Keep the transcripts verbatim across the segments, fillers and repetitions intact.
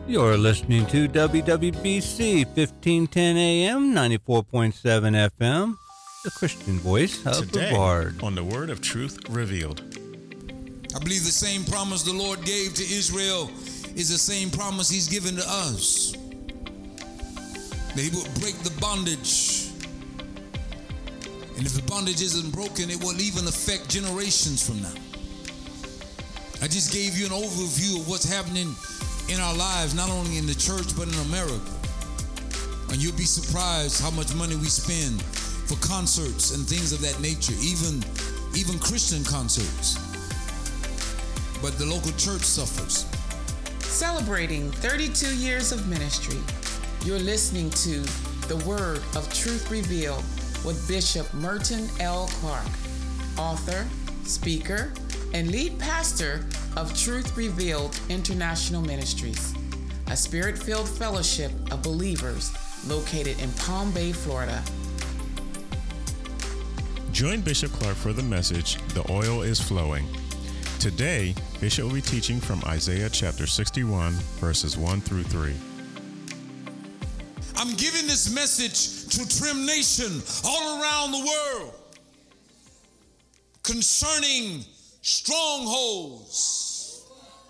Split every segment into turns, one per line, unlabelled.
You're listening to W W B C fifteen ten A M, ninety-four point seven F M, the Christian voice of
Today,
Brevard.
On the Word of Truth Revealed.
I believe the same promise the Lord gave to Israel is the same promise he's given to us. That he will break the bondage. And if the bondage isn't broken, it will even affect generations from now. I just gave you an overview of what's happening in our lives, not only in the church, but in America. And you'll be surprised how much money we spend for concerts and things of that nature, even, even Christian concerts. But the local church suffers.
Celebrating thirty-two years of ministry, you're listening to The Word of Truth Revealed with Bishop Merton L. Clark, author, speaker, and lead pastor of Truth Revealed International Ministries, a spirit-filled fellowship of believers located in Palm Bay, Florida.
Join Bishop Clark for the message, The Oil is Flowing. Today, Bishop will be teaching from Isaiah chapter sixty-one, verses one through three.
I'm giving this message to Trim Nation all around the world concerning strongholds,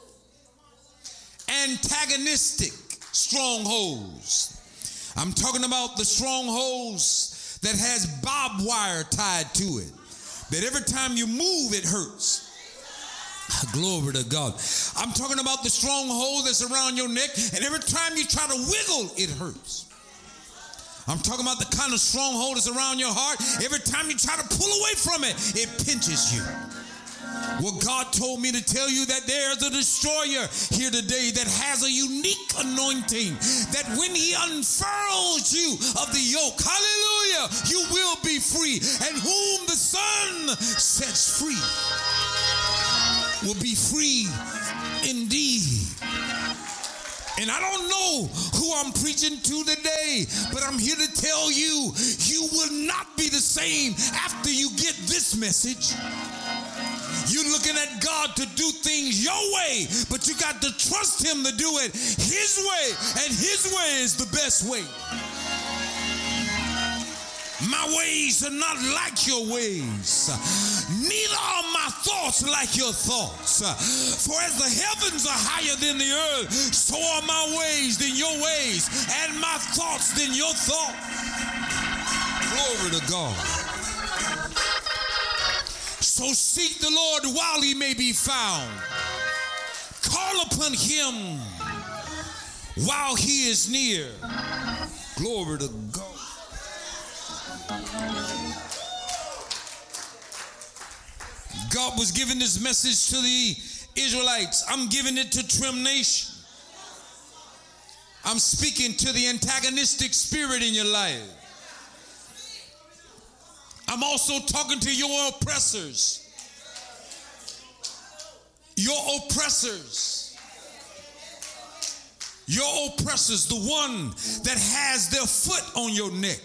antagonistic strongholds. I'm talking about the strongholds that has barbed wire tied to it, that every time you move it hurts. Glory to God. I'm talking about the stronghold that's around your neck, and every time you try to wiggle, it hurts. I'm talking about the kind of stronghold that's around your heart. Every time you try to pull away from it, it pinches you. Well, God told me to tell you that there's a destroyer here today that has a unique anointing, that when he unfurls you of the yoke, hallelujah, you will be free. And whom the Son sets free will be free indeed. And I don't know who I'm preaching to today, but I'm here to tell you, you will not be the same after you get this message. You're looking at God to do things your way, but you got to trust him to do it his way, and his way is the best way. My ways are not like your ways, neither are my thoughts like your thoughts. For as the heavens are higher than the earth, so are my ways than your ways, and my thoughts than your thoughts. Glory to God. So seek the Lord while he may be found. Call upon him while he is near. Glory to God. God was giving this message to the Israelites. I'm giving it to Trim Nation. I'm speaking to the antagonistic spirit in your life. I'm also talking to your oppressors. Your oppressors. Your oppressors, the one that has their foot on your neck.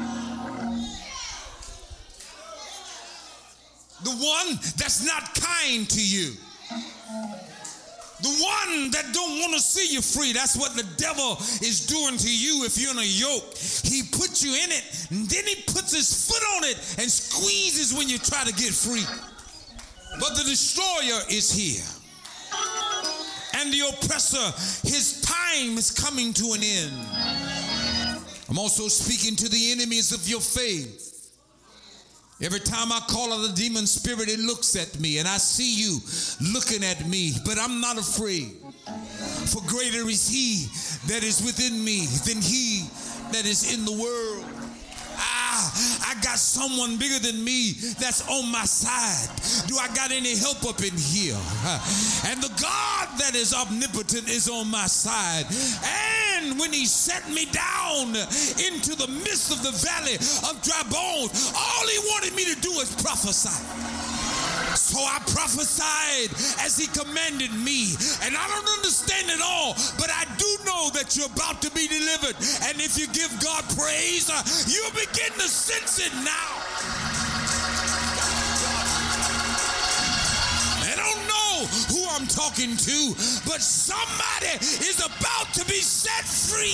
The one that's not kind to you. The one that don't want to see you free. That's what the devil is doing to you if you're in a yoke. He puts you in it, and then he puts his foot on it and squeezes when you try to get free. But the destroyer is here. And the oppressor, his time is coming to an end. I'm also speaking to the enemies of your faith. Every time I call out a demon spirit, it looks at me, and I see you looking at me, but I'm not afraid. For greater is he that is within me than he that is in the world. Ah, I got someone bigger than me that's on my side. Do I got any help up in here? And the God that is omnipotent is on my side. And when he set me down into the midst of the valley of dry bones, all he wanted me to do was prophesy. So I prophesied as he commanded me. And I don't understand it all, but I do know that you're about to be delivered. And if you give God praise, uh, you'll begin to sense it now. I don't know who I'm I'm talking to, but somebody is about to be set free.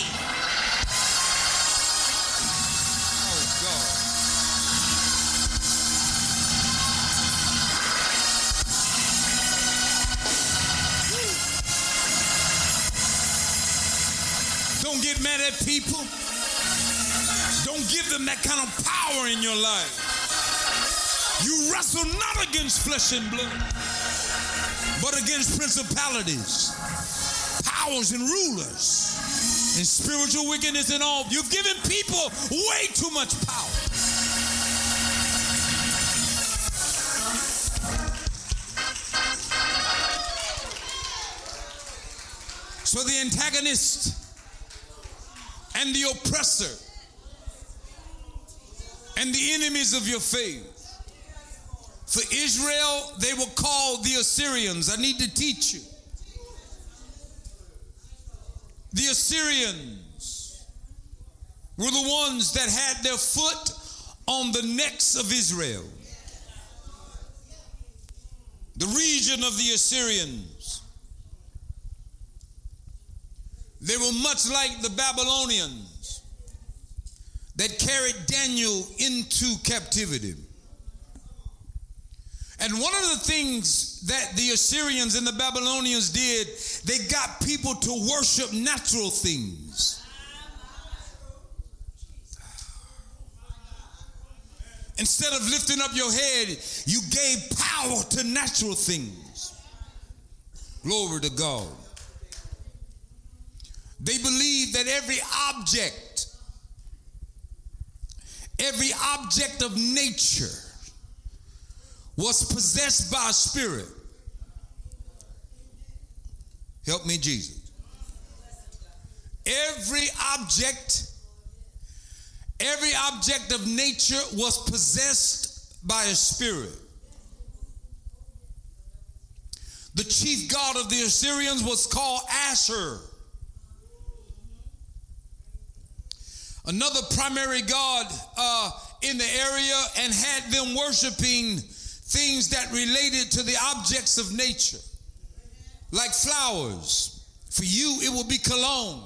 Oh, God. Don't get mad at people. Don't give them that kind of power in your life. You wrestle not against flesh and blood, but against principalities, powers, and rulers, and spiritual wickedness and all. You've given people way too much power. So the antagonist and the oppressor and the enemies of your faith. For Israel, they were called the Assyrians. I need to teach you. The Assyrians were the ones that had their foot on the necks of Israel. The region of the Assyrians. They were much like the Babylonians that carried Daniel into captivity. And one of the things that the Assyrians and the Babylonians did, they got people to worship natural things. Instead of lifting up your head, you gave power to natural things. Glory to God. They believed that every object, every object of nature was possessed by a spirit. Help me, Jesus. Every object, every object of nature was possessed by a spirit. The chief god of the Assyrians was called Ashur. Another primary god uh, in the area, and had them worshiping things that related to the objects of nature, like flowers. For you, it will be cologne.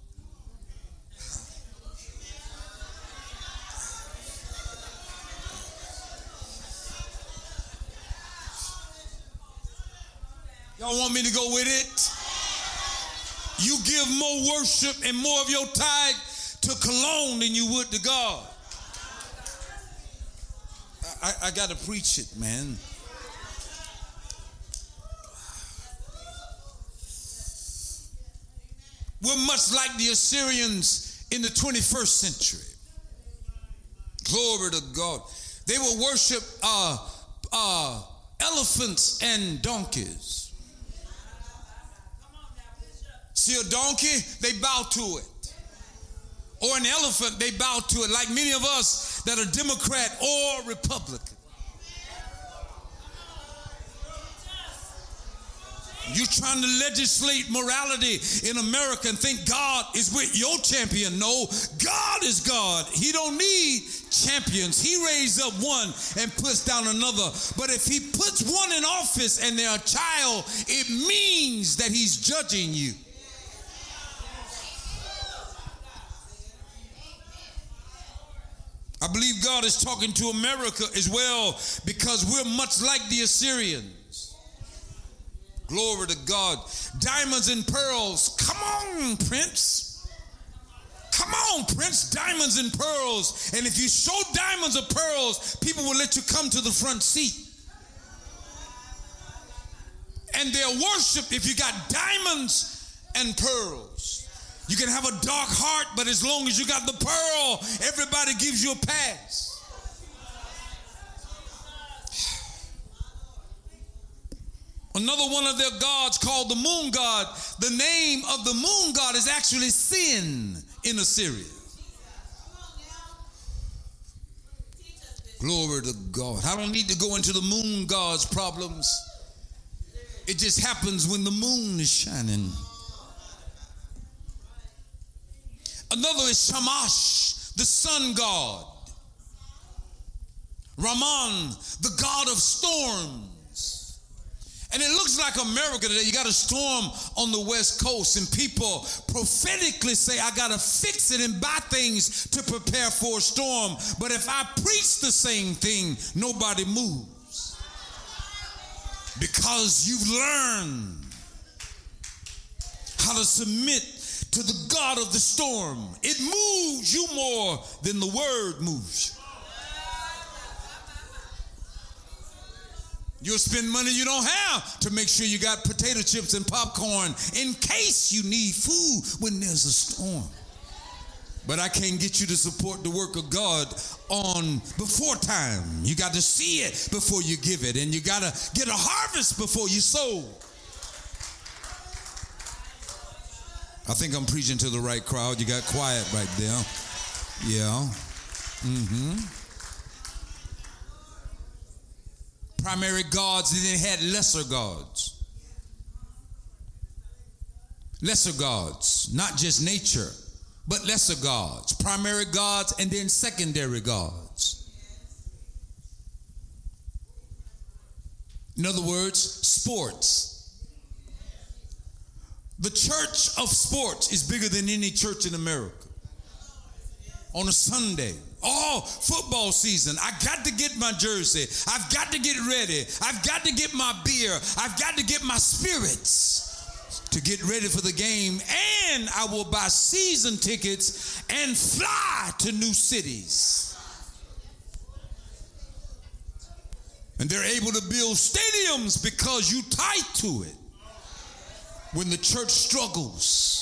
Y'all want me to go with it? You give more worship and more of your tithe to cologne than you would to God. I, I got to preach it, man. We're much like the Assyrians in the twenty-first century. Glory to God. They will worship uh, uh, elephants and donkeys. See a donkey, they bow to it. Or an elephant, they bow to it, like many of us that are Democrat or Republican. You're trying to legislate morality in America and think God is with your champion. No, God is God. He don't need champions. He raised up one and puts down another. But if he puts one in office and they're a child, it means that he's judging you. I believe God is talking to America as well, because we're much like the Assyrians. Glory to God. Diamonds and pearls. Come on, Prince. Come on, Prince. Diamonds and pearls. And if you show diamonds or pearls, people will let you come to the front seat. And they'll worship if you got diamonds and pearls. You can have a dark heart, but as long as you got the pearl, everybody gives you a pass. Another one of their gods called the moon god. The name of the moon god is actually Sin in Assyria. Glory to God. I don't need to go into the moon god's problems. It just happens when the moon is shining. Another is Shamash, the sun god. Raman, the god of storms. And it looks like America today. You got a storm on the West Coast, and people prophetically say, I got to fix it and buy things to prepare for a storm. But if I preach the same thing, nobody moves. Because you've learned how to submit to the God of the storm. It moves you more than the word moves you. You'll spend money you don't have to make sure you got potato chips and popcorn in case you need food when there's a storm. But I can't get you to support the work of God on before time. You got to see it before you give it, and you got to get a harvest before you sow. I think I'm preaching to the right crowd. You got quiet right there. Yeah. Mm-hmm. Primary gods, and then had lesser gods. Lesser gods, not just nature, but lesser gods. Primary gods and then secondary gods. In other words, sports. The church of sports is bigger than any church in America. On a Sunday, oh, football season, I got to get my jersey. I've got to get ready. I've got to get my beer. I've got to get my spirits to get ready for the game. And I will buy season tickets and fly to new cities. And they're able to build stadiums because you tied to it. When the church struggles,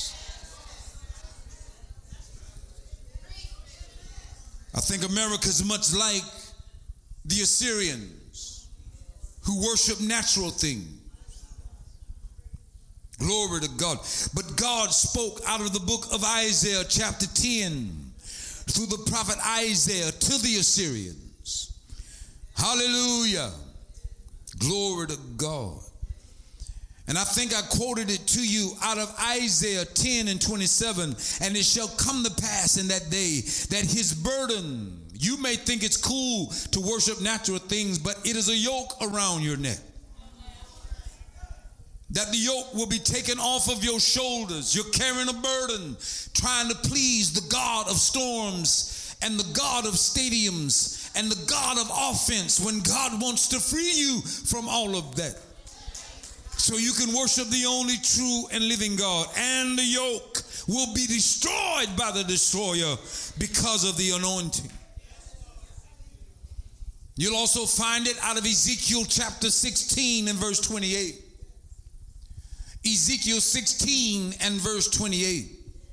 I think America is much like the Assyrians who worship natural things. Glory to God. But God spoke out of the book of Isaiah chapter ten through the prophet Isaiah to the Assyrians. Hallelujah. Glory to God. And I think I quoted it to you out of Isaiah ten and twenty-seven. And it shall come to pass in that day that his burden, you may think it's cool to worship natural things, but it is a yoke around your neck. That the yoke will be taken off of your shoulders. You're carrying a burden, trying to please the God of storms and the God of stadiums and the God of offense, when God wants to free you from all of that, so you can worship the only true and living God. And the yoke will be destroyed by the destroyer because of the anointing. You'll also find it out of Ezekiel chapter sixteen and verse twenty-eight. Ezekiel sixteen and verse twenty-eight.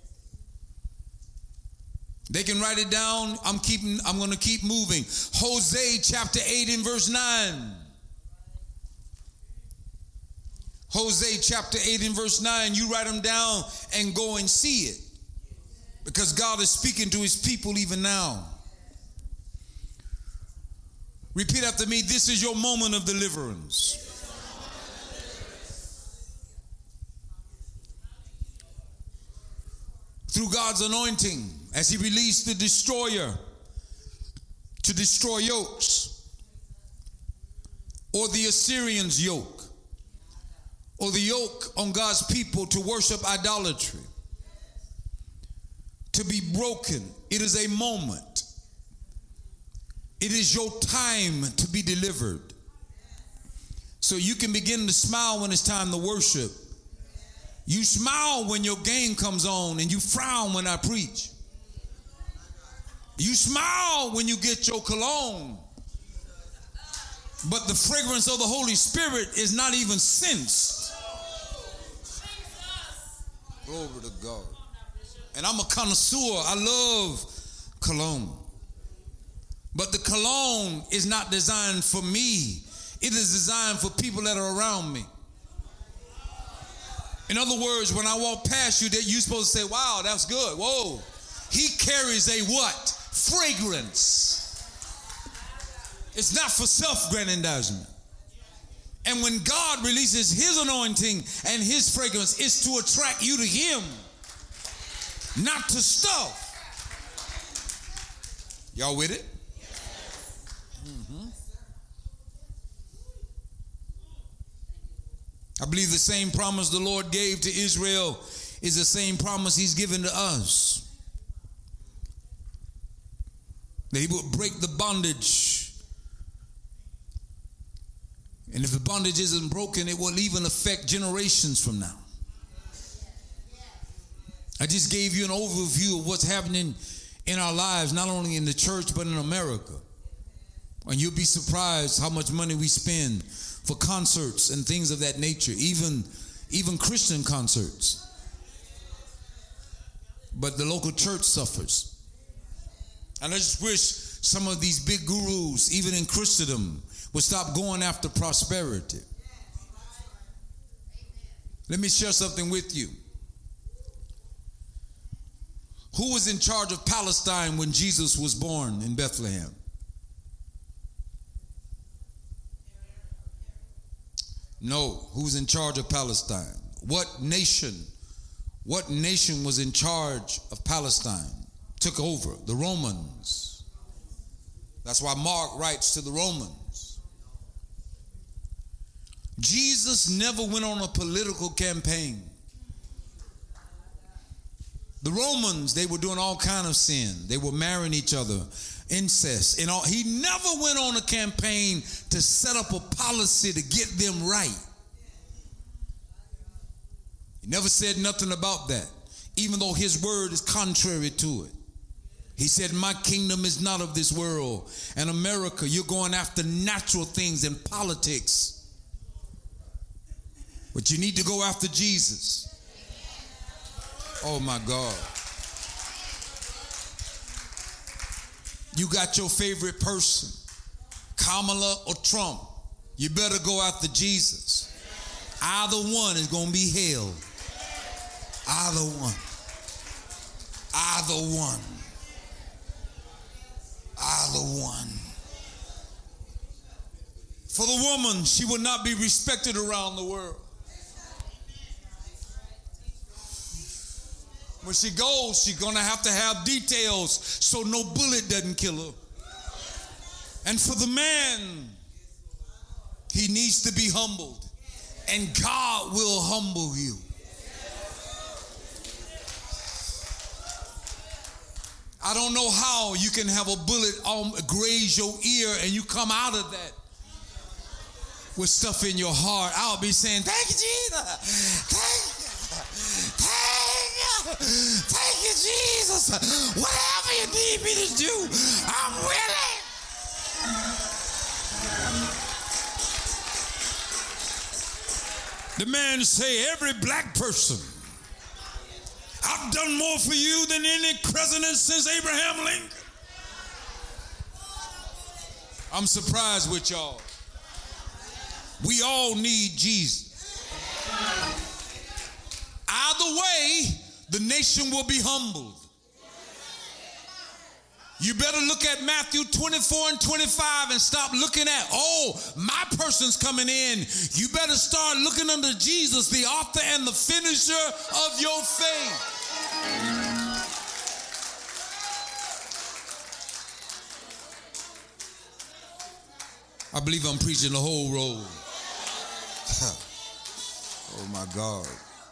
They can write it down. I'm keeping, I'm going to keep moving. Hosea chapter eight and verse nine. Hosea chapter eight and verse nine, you write them down and go and see it. Because God is speaking to his people even now. Repeat after me, this is your moment of deliverance. Through God's anointing, as he released the destroyer to destroy yokes, or the Assyrians' yoke, or the yoke on God's people to worship idolatry, to be broken. It is a moment. It is your time to be delivered. So you can begin to smile when it's time to worship. You smile when your game comes on, and you frown when I preach. You smile when you get your cologne. But the fragrance of the Holy Spirit is not even sensed. Glory to God. And I'm a connoisseur. I love cologne. But the cologne is not designed for me. It is designed for people that are around me. In other words, when I walk past you, that you're supposed to say, wow, that's good. Whoa. He carries a what? Fragrance. It's not for self-aggrandizement. And when God releases his anointing and his fragrance, it's to attract you to him, not to stuff. Y'all with it? Mm-hmm. I believe the same promise the Lord gave to Israel is the same promise he's given to us. That he will break the bondage. And if the bondage isn't broken, it will even affect generations from now. I just gave you an overview of what's happening in our lives, not only in the church, but in America. And you'll be surprised how much money we spend for concerts and things of that nature, even, even Christian concerts. But the local church suffers. And I just wish some of these big gurus, even in Christendom, would stop going after prosperity. Let me share something with you. Who was in charge of Palestine when Jesus was born in Bethlehem? No, who's in charge of Palestine? What nation? What nation was in charge of Palestine? Took over? The Romans. That's why Mark writes to the Romans. Jesus never went on a political campaign. The Romans, they were doing all kind of sin. They were marrying each other, incest, and all. He never went on a campaign to set up a policy to get them right. He never said nothing about that, even though his word is contrary to it. He said, my kingdom is not of this world. And America, you're going after natural things in politics. But you need to go after Jesus. Oh my God. You got your favorite person, Kamala or Trump. You better go after Jesus. Either one is going to be hell. Either one. Either one. Either one. For the woman, she will not be respected around the world. When she goes, she's going to have to have details so no bullet doesn't kill her. And for the man, he needs to be humbled. And God will humble you. I don't know how you can have a bullet um, graze your ear and you come out of that with stuff in your heart. I'll be saying, thank you, Jesus. Thank you. Thank you. Thank you, Jesus. Whatever you need me to do, I'm willing. The man say, every black person, I've done more for you than any president since Abraham Lincoln. I'm surprised with y'all. We all need Jesus. Either way, the nation will be humbled. You better look at Matthew twenty-four and twenty-five and stop looking at, oh, my person's coming in. You better start looking unto Jesus, the author and the finisher of your faith. I believe I'm preaching the whole road. Oh my God.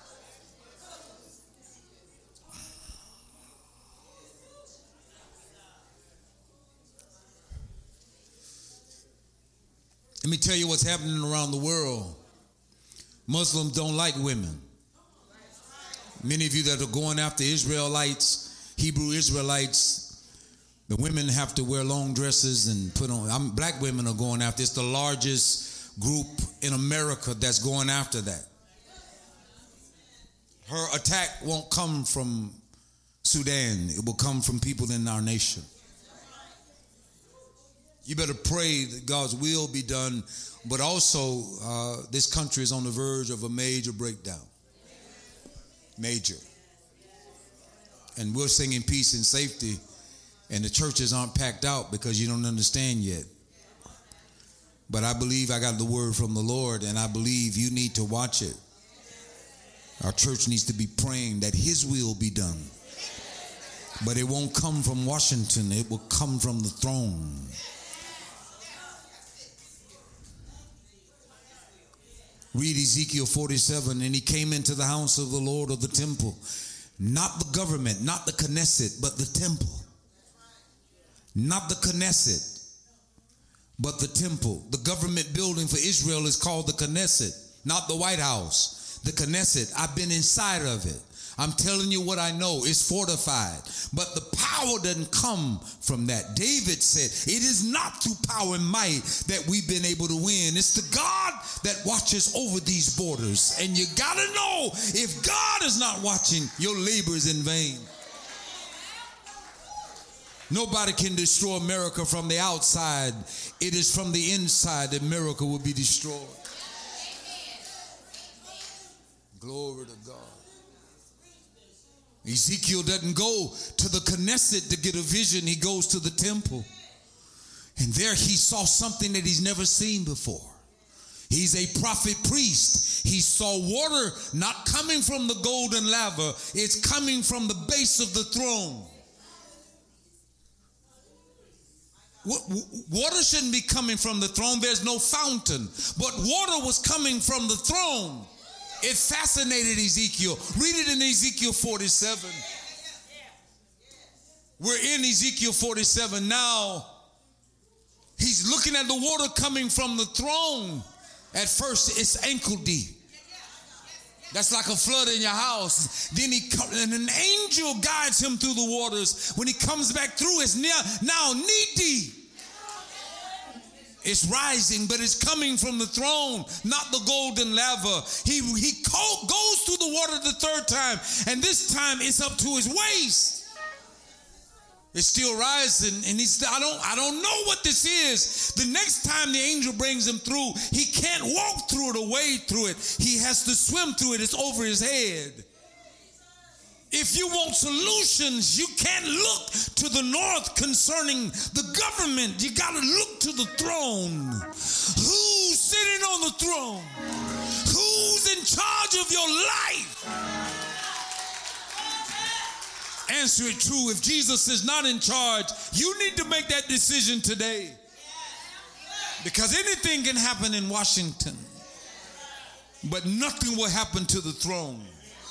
Let me tell you what's happening around the world. Muslims don't like women. Many of you that are going after Israelites, Hebrew Israelites, the women have to wear long dresses and put on. I'm, black women are going after. It's the largest group in America that's going after that. Her attack won't come from Sudan. It will come from people in our nation. You better pray that God's will be done, but also uh, this country is on the verge of a major breakdown. Major. And we're singing peace and safety, and the churches aren't packed out because you don't understand yet. But I believe I got the word from the Lord, and I believe you need to watch it. Our church needs to be praying that his will be done. But it won't come from Washington. It will come from the throne. Read Ezekiel forty-seven. And he came into the house of the Lord of the temple. Not the government, not the Knesset, but the temple. Not the Knesset, but the temple. The government building for Israel is called the Knesset, not the White House. The Knesset, I've been inside of it. I'm telling you what I know. It's fortified. But the power doesn't come from that. David said, it is not through power and might that we've been able to win. It's the God that watches over these borders. And you got to know, if God is not watching, your labor is in vain. Nobody can destroy America from the outside. It is from the inside that America will be destroyed. Glory to God. Ezekiel doesn't go to the Knesset to get a vision. He goes to the temple. And there he saw something that he's never seen before. He's a prophet priest. He saw water not coming from the golden laver. It's coming from the base of the throne. Water shouldn't be coming from the throne. There's no fountain. But water was coming from the throne. It fascinated Ezekiel. Read it in Ezekiel forty-seven. We're in Ezekiel forty-seven now. He's looking at the water coming from the throne. At first, it's ankle deep. That's like a flood in your house. Then he and an angel guides him through the waters. When he comes back through, it's near, now knee deep. It's rising, but it's coming from the throne, not the golden laver. He, he goes through the water the third time, and this time it's up to his waist. It's still rising, and he's, I don't, I don't know what this is. The next time the angel brings him through, he can't walk through it or wade through it. He has to swim through it. It's over his head. If you want solutions, you can't look to the north concerning the government. You got to look to the throne. Who's sitting on the throne? Who's in charge of your life? Answer it true. If Jesus is not in charge, you need to make that decision today. Because anything can happen in Washington, but nothing will happen to the throne.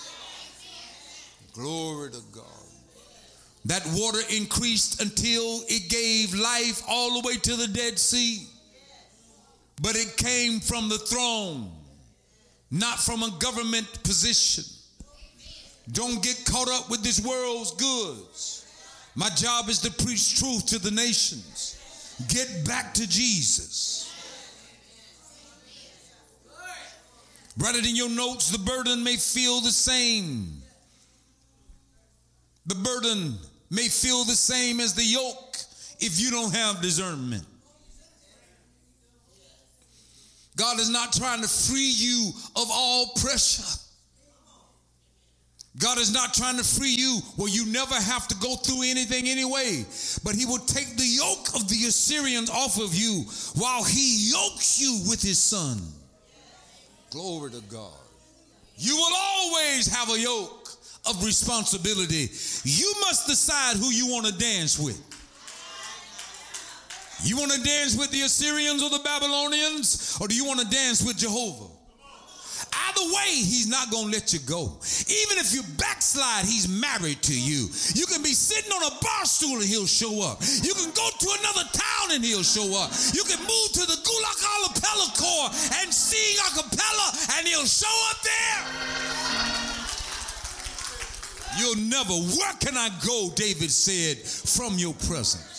Glory to God. That water increased until it gave life all the way to the Dead Sea. But it came from the throne, not from a government position. Don't get caught up with this world's goods. My job is to preach truth to the nations. Get back to Jesus. Write it in your notes. The burden may feel the same. The burden may feel the same as the yoke if you don't have discernment. God is not trying to free you of all pressure. God is not trying to free you where you never have to go through anything anyway. But he will take the yoke of the Assyrians off of you while he yokes you with his son. Glory to God. You will always have a yoke of responsibility. You must decide who you want to dance with. You want to dance with the Assyrians or the Babylonians, or do you want to dance with Jehovah? Either way, he's not going to let you go. Even if you backslide, he's married to you. You can be sitting on a bar stool and he'll show up. You can go to another town and he'll show up. You can move to the Gulak Acapella Corps and sing a cappella and he'll show up there. You'll never, where can I go, David said, from your presence?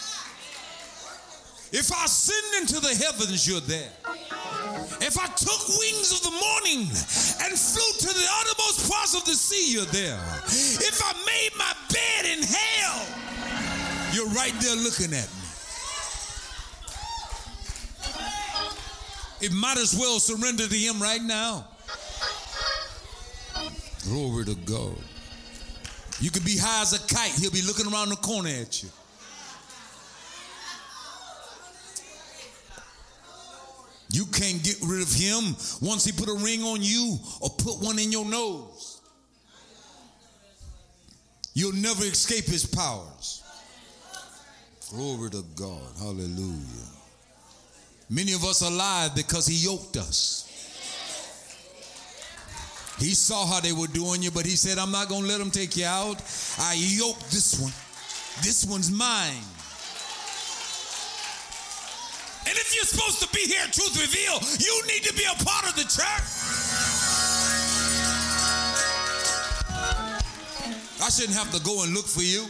If I ascend into the heavens, you're there. If I took wings of the morning and flew to the uttermost parts of the sea, you're there. If I made my bed in hell, you're right there looking at me. It might as well surrender to him right now. Glory to God. You could be high as a kite. He'll be looking around the corner at you. You can't get rid of him once he put a ring on you or put one in your nose. You'll never escape his powers. Glory to God. Hallelujah. Many of us are alive because he yoked us. He saw how they were doing you, but he said, I'm not going to let them take you out. I yoked this one. This one's mine. And if you're supposed to be here at Truth Reveal, you need to be a part of the church. I shouldn't have to go and look for you.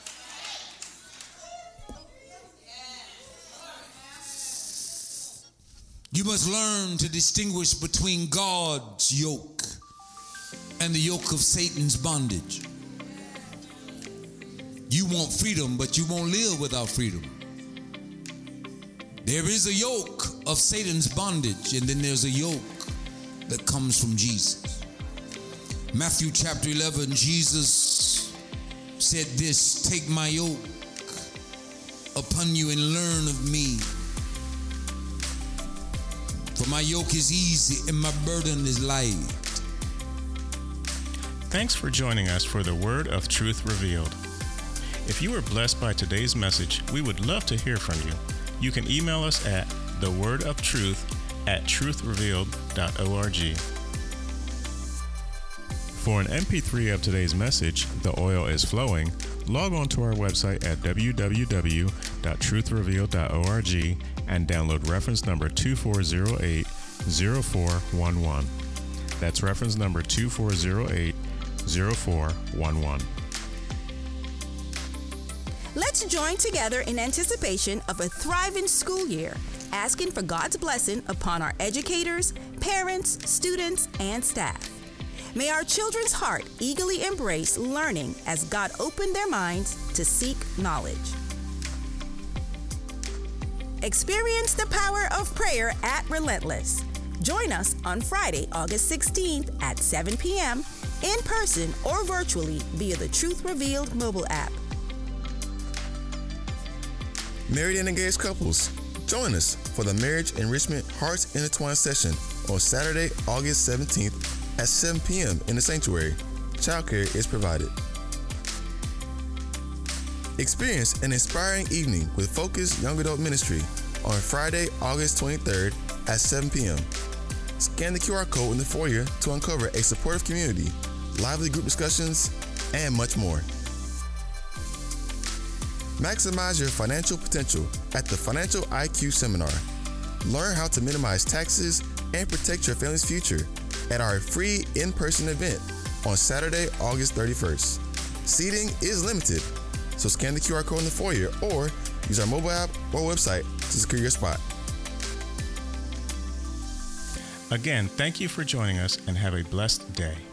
You must learn to distinguish between God's yoke and the yoke of Satan's bondage. You want freedom, but you won't live without freedom. There is a yoke of Satan's bondage, and then there's a yoke that comes from Jesus. Matthew chapter eleven, Jesus said this, take my yoke upon you and learn of me. For my yoke is easy and my burden is light.
Thanks for joining us for the Word of Truth Revealed. If you were blessed by today's message, we would love to hear from you. You can email us at thewordofTruth at truth revealed dot org. For an M P three of today's message, The Oil is Flowing, log on to our website at w w w dot truth revealed dot org and download reference number two four zero eight zero four one one. That's reference number two four zero eight zero four one one.
Let's join together in anticipation of a thriving school year, asking for God's blessing upon our educators, parents, students, and staff. May our children's heart eagerly embrace learning as God opened their minds to seek knowledge. Experience the power of prayer at Relentless. Join us on Friday, August sixteenth at seven p.m. in person or virtually via the Truth Revealed mobile app.
Married and engaged couples, join us for the Marriage Enrichment Hearts Intertwined session on Saturday, August seventeenth at seven p.m. in the sanctuary. Childcare is provided. Experience an inspiring evening with Focus Young Adult Ministry on Friday, August twenty-third at seven p.m. Scan the Q R code in the foyer to uncover a supportive community, lively group discussions, and much more. Maximize your financial potential at the Financial I Q Seminar. Learn how to minimize taxes and protect your family's future at our free in-person event on Saturday, August thirty-first. Seating is limited, so scan the Q R code in the foyer or use our mobile app or website to secure your spot.
Again, thank you for joining us and have a blessed day.